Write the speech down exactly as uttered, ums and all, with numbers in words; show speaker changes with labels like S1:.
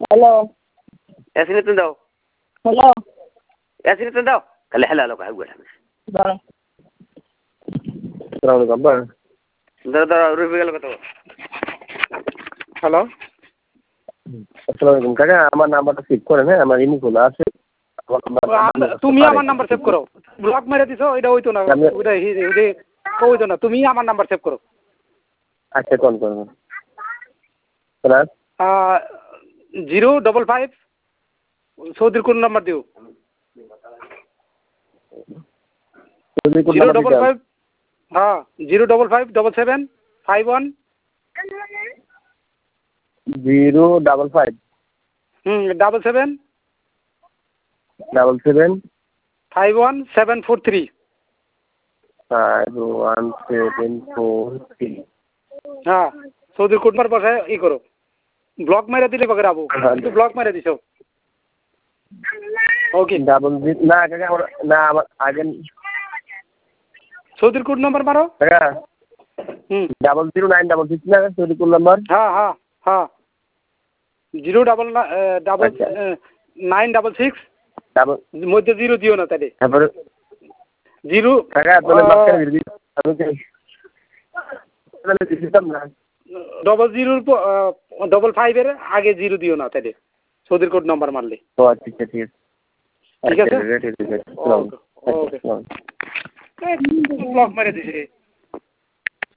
S1: hello
S2: এসিনে তুমি দাও
S1: hello
S2: এসিনে তুমি দাও তাহলে হ্যালো হ্যালো কাজ করে
S1: দাঁড়াও
S3: আসসালামু আলাইকুম আব্বা
S2: দাদা দাদা রুপে গেল কত হ্যালো
S3: আসসালামু আলাইকুম কাকা আমার নাম্বারটা সেভ করেন হ্যাঁ আমার ইনি খোলা আছে
S4: তুমি আমার নাম্বার সেভ করো ব্লক মেরে দিছো এটা হইতো না ওটা হইতো না তুমি আমার নাম্বার সেভ করো
S3: আচ্ছা কোন কোন প্লাস
S4: জিরো ডবল ফাইভ সৌদির কোন নাম্বার দিও জিরো ডবল ফাইভ হ্যাঁ zero double five double seven five one
S3: zero double five
S4: হুম double seven
S3: double seven
S4: five one seven four three
S3: five one seven four three
S4: হ্যাঁ সৌদির code মার বসায় ই করো ব্লক মেরে দিলে বকে রাবো কিন্তু ব্লক মেরে দিছো ওকে
S3: ডাবল না কাকা আমার না আমার আগে
S4: সৌদির কোড নাম্বার মারো
S3: কাকা
S4: হুম
S3: double zero nine double six না সৌদির কোড নাম্বার
S4: হ্যাঁ হ্যাঁ হ্যাঁ zero double double nine double six
S3: double
S4: মধ্যে জিরো দিও না তাহলে
S3: তারপরে
S4: জিরো
S3: কাকা তাহলে মাঝখানে দিয়ে দিই আমি তাহলে দিতাম না
S4: ডবল জিরোর ডবল ফাইভের আগে জিরো দিও না তাহলে সৌদির কোড নাম্বার মারলে
S3: ও আচ্ছা ঠিক আছে
S4: ঠিক আছে
S3: ঠিক আছে
S4: ওকে ওকে ব্লক মেরে দিছে